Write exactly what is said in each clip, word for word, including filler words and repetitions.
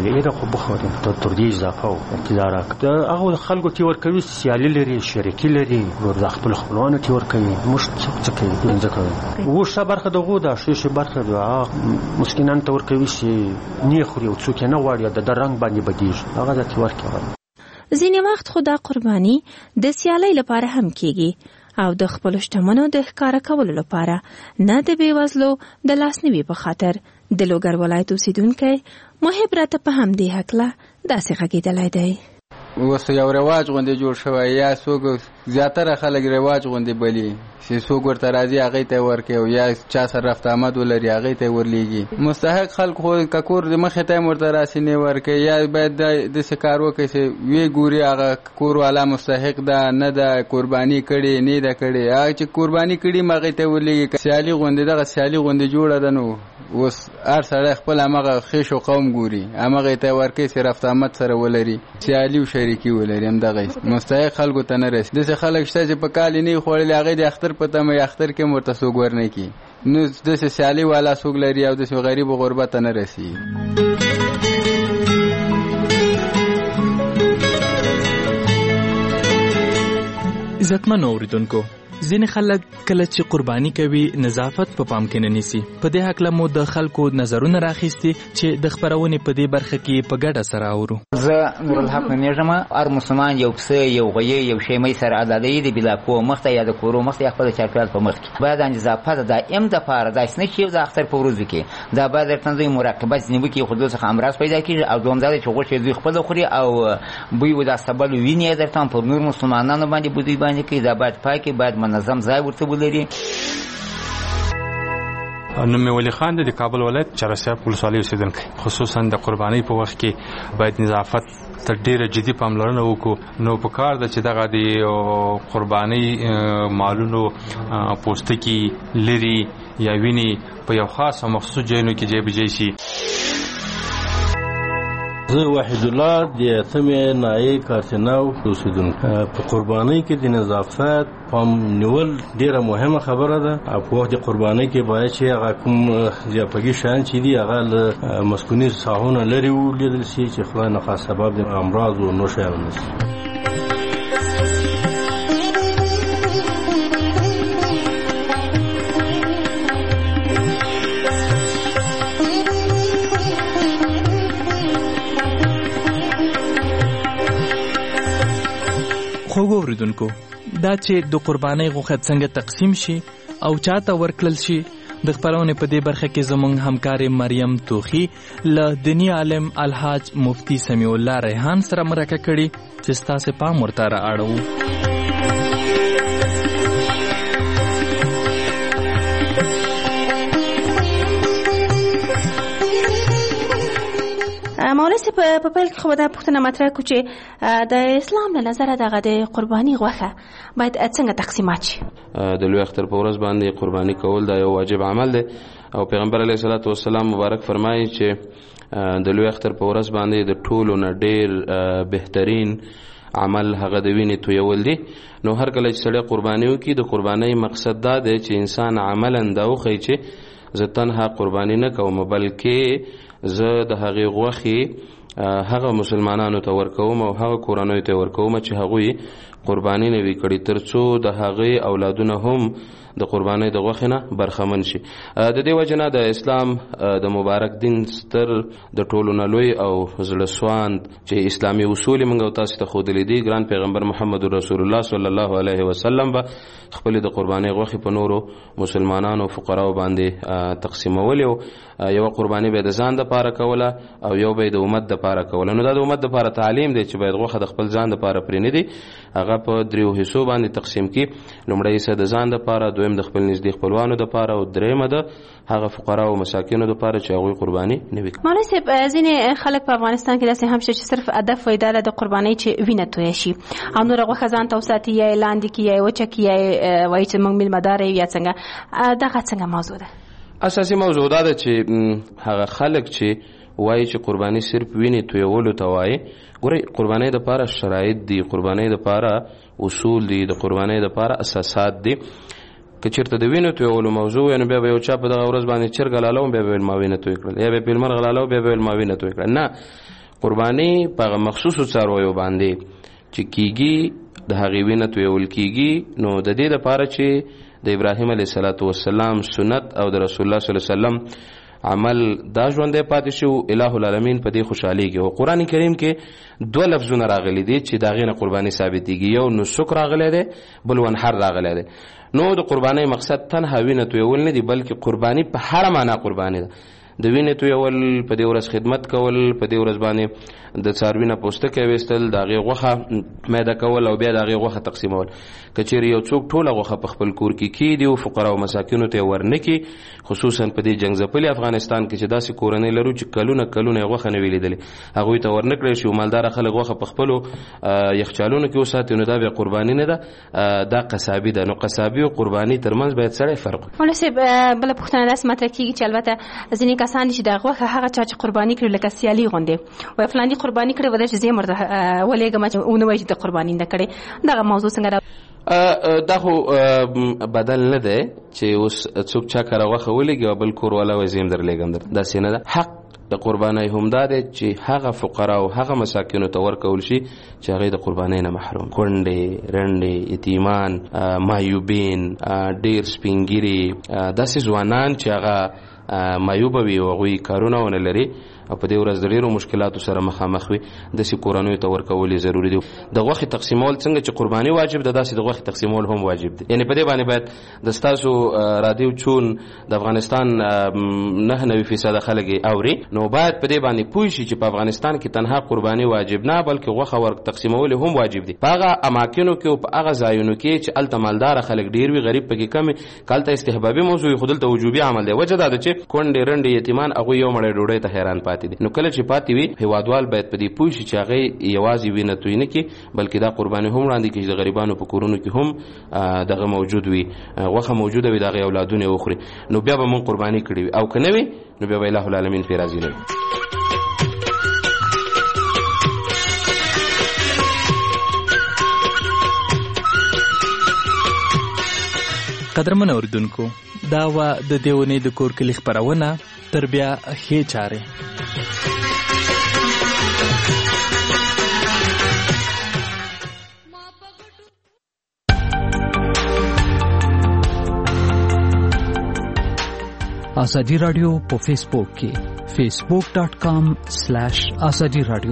دا خو بخوري تر دې اضافه او اقتدار د هغه خلکو چې ورکوي سیالي لري شریکي لري ور خپل خپلوانو چې ورکوي مش څه کوي ځکه و ش برخه دغه دا شیشه برخه د مسکینان ته ورکوي چې نه خوري او څوک نه واړي د رنگ باندې بدیږي هغه د ورکوي. ځینې وخت خو دا قرباني د سیالۍ لپاره هم کیږي او د خپل شتمنو د ښکارا کولو لپاره، نه د بیوزلو د لاسنیوي په خاطر. د لوګر ولایت اوسیدونکی محب راته په همدې هکله داسې غږېدلی دی. اوس یو رواج غوندې جوړ شوی، یا څوک زیاتره خلک رواج غوندې بلي چې څوک ورته راځي هغې ته ورکوي، او یا چا سره رفت آمد ولري هغې ته ورلیږي. مستحق خلک خو که کور د مخې ته هم ورته راسي نه ورکوي، یا باید داسې کار وکړي چې ویې ګوري هغه کور والا مستحق ده نه ده قرباني کړې نه ده کړې، هغه چې قرباني کړي هم هغې ته ورلیږي. سیالي غوندې دغه سیالي غوندې جوړه ده، نو اوس هر سړی خپل همغه خیش و قوم ګوري همغې ته ورکوي چې رفت آمد سره ولري، سیالي و شریکي ولري، همدغه مستحق خلکو ته نه رسي. داسې خلک شته چې په کال یې نه وي خوړلي، هغې د اختر په تمه یې اختر کې هم ورته څوک ورنه کي، نو داسې سیالي والا څوک لري او داسې غریب و غربت ته نه رسي. عزتمن اوریدونکو، ځینې خلک کله چې قرباني کوي نظافت په پام کې نه نیسي. په دې هکله مو د خلکو نظرونه راخیستي چې د خپرونې په دې برخه کې په ګډه سره اورو. زه نورالحق نومیږم. هر مسلمان یو پسه، یو غویی، یو شیمۍ سره ازادۍ د بلاکو مخته یا د کورو مخته یا خپل چاپېریال په مخ کې باید نظافت دائم دپاره داسې نه چې د اختر په ورځو کې دا باید د تنظیم مراقبت ځینې وکړي، خو دلته څخه امراض پیدا کېږي. او دویم دا دی چې غوښې دوی خپله خوري او بوی و دا سبل وینې یې درته پر نور مسلمانانو باندې بوی باندې کوي. دا باید پاکې، باید منظم ځای ورته ولري. نوم مې ولی خان دی، د کابل ولایت چهارسیاب ولسوالۍ اوسېدونکی. خصوصا د قربانۍ په وخت کې باید نظافت ته ډېره جدي پاملرنه وکړو. نو په کار ده چې دغه د قربانۍ مالونو پوستکي لري یا وینې په یو خاص او مخصوص ځایونو کې جایبجای شي. زه وحید الله د اتمې نایې کارتناو اوسیدونکی. په قربانۍ کې د نظافت پام نیول ډیره مهمه خبره ده. او په وخت د قربانۍ کې باید چې هغه کوم ضیافتي شیان چې دي هغه له مسکوني ساحونه لرې ولیدل شي چې خدای نخواست سبب د امراض و نور شیانو نه شي. خوږ اوریدونکو، دا چې د قربانۍ غوښه څنګه تقسیم شي او چاته ورکړل شي، د خپرونې په دې برخه کې زموږ همکار مریم توخی له دیني عالم الحاج مفتی سمیع الله ریحان سره مرکه کړي چې ستاسې پام ورته را اړوو. مولانا صاحب په پیل کې خو دا پوښتنه مطرح کړو چې د اسلام له نظره دغه د قرباني غوښه باید څنګه تقسیمات شي. د لوی اختر په ورځ باندې قرباني کول دا یو واجب عمل دی او پیغمبر علیه الصلاۃ والسلام مبارک فرمایي چې د لوی اختر په ورځ باندې د ټولو نه ډېر بهترین عمل هغه د وینې تویول دی. نو هر کله چې سړی قرباني وکړي د قربانۍ مقصد دا دی چې انسان عملا دا وښیي چې زه تنها قرباني نه کوم بلکې زه د هغې غوښې هغه مسلمانانو ته ورکوم او هغه کورنیو ته ورکوم چې هغوی قرباني نه وي کړي، تر څو د هغې اولادونه هم د قربانۍ د غوښې نه برخمن شي. د دې وجه نه د اسلام د مبارک دین ستر د ټولو نه لوی او زړه سواند چې اسلامي اصول موږ او تاسو ته ښودلي دي، ګران پیغمبر محمد رسول الله صلی الله علیه وسلم به خپلې د قربانۍ غوښې په نورو مسلمانانو او فقراو باندې تقسیمولې او یوه قرباني به یې د ځان دپاره کوله او یو به یې د امت دپاره کوله. نو دا د امت دپاره تعلیم دی چې باید غوښه د خپل ځان دپاره پرې نه دي، هغه په دریو حصو باندې تقسیم کړي. لومړی حصه د ځان دپاره، دویم د خپل نږدې خپلوانو دپاره او درېیمه د هغه فقراو او مساکینو دپاره چې هغوی قرباني نه وي. مولانا صاحب ځینې خلک په افغانستان کې داسې هم شته چې صرف هدف وایي دا د قربانۍ چې وینه تویه شي او نوره غوښه ځان ته وساتي، یا یې لاندې کړي، یا یې وچه کړي، یا یې وایي چې موږ میلمهداره یو یا څنګه. دغه څنګه موضوع ده؟ اساسي موضوع دا ده چې هغه خلک چې وایي چې قرباني صرف وینې تویولو ته وایي، ګورئ قربانۍ دپاره شرایط دي، قربانۍ دپاره اصول دي، د قربانۍ دپاره اساسات دي. که چېرته د وینو تویولو موضوع وي نو بیا به یو چا په دغه ورځ باندې چرګ حلالوم بیا به ویل ما وینه توی کړل، یا به پیل مرغ حلالوم بیا به ویل ما وینه توی کړل. نه، قرباني په هغه مخصوصو څارویو باندې چې کیږي د هغې وینه تویول کیږي، نو د دې دپاره چې د ابراهیم علیه الصلاة والسلام سنت او د رسول الله صلی الله علیه وسلم عمل دا ژوندی پاتې شو، الہ العالمین په دې خوشحالیږي. او قرآن کریم کې دوه لفظونه راغلي دي چې د هغې نه قرباني ثابتېږي، یو نسک راغلی دی، بل ونحر راغلی دی. نو د قربانۍ مقصد تنها وینه تویول نه دي، بلکې قرباني په هره معنا قرباني ده. د وینې تویول، په دې ورځ خدمت کول، په دې ورځ باندې د څاروي نه پوستکی ویستل، د هغې غوښه میده کول او بیا د هغې غوښه تقسیمول. که چېرې یو څوک ټوله غوښه په خپل کور کې کیږدي او فقراو مساکینو ته یې ورنه کړي، خصوصا په دې جنګ ځپلي افغانستان کې چې داسې کورنۍ لرو چې کلونه کلونه یې غوښه نه وي لیدلې، هغوی ته ورنه کړی شي. مالداره خلک غوښه په خپلو یخچالونو کې وساتي، نو دا بیا قرباني نه ده، دا قصابي ده. نو قصابي او قرباني ترمنځ باید سړی فرق وکړي. مولوي صاحب، بله پوښتنه داسې مطرح کېږي چې البته ځینې کسان چې د غوښه هغه چا چې قرباني کړي لکه سیالي غوندې وایي فلاني قرباني کړې وه چې زه یې ورته ولېږم چې ونه وایي چې د قرباني نه کړې. دغه موضوع څنګه ده؟ دا خو بدل نه دی چې اوس څوک چا کره غوښه ولېږي او بل کور والا وایي زه یې درلېږم. داسې نه ده. حق د قربانۍ همدا دی چې هغه فقرا او هغه مساکینو ته ورکول شي چې هغې د قربانۍ نه محروم، کونډې، رنډې، یتیمان، معیوبین، ډېر سپینګیري، داسې ځوانان چې هغه معیوبه وي او هغوی کارونه ونه لري او په دې ورځ د ډېرو مشکلاتو سره مخامخ وي، داسې کورنیو ته ورکول یې ضروري دي. د غوښې تقسیمول څنګه چې قرباني واجب ده، داسې د غوښې تقسیمول هم واجب دي. یعنې په دې باندې باید د ستاسو رادیو چون د افغانستان نه نوي فیصده خلک یې اوري، نو باید په دې باندې پوه شي چې په افغانستان کې تنها قرباني واجب نه، بلکې غوښه ورک تقسیمول هم واجب دي. په هغه اماکنو کې او په هغه ځایونو کې چې هلته مالداره خلک ډېر وي، غریب پکې کم وي، که هلته استحبابي موضوع وي، خو دلته وجوبي عمل دی. وجه دا ده چې کونډې، رنډې، یتیمان هغوی یو مړۍ ډوډۍ ته حیران پاتې دي. نو کله چې پاتې وي، هیوادوال باید په دې پوه شي چې هغې یوازې وینه توی نه کړي، بلکې دا قرباني هم وړاندې کړي چې د غریبانو په کورونو کې هم دغه موجود وي، غوښه موجوده وي، د هغې اولادونه یې وخوري. نو بیا به مونږ قرباني کړې وي، او که نه وي نو بیا به الہ العالمین پرې راضي نه وي. قدرمن اوریدونکو، دا وه د دې اونۍ د کور کلي خپرونه. تر بیا ښې چارې. آزادی رادیو په فیسبوک کې فیسبوک ډاٹ کام سلیش آزادی رادیو.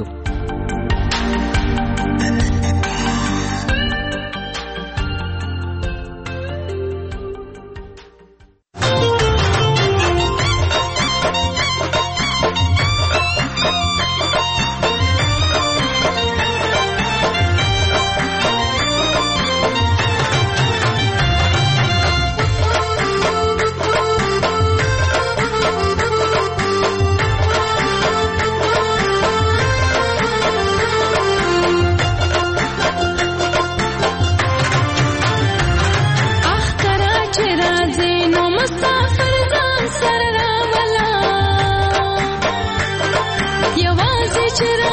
یوازې چې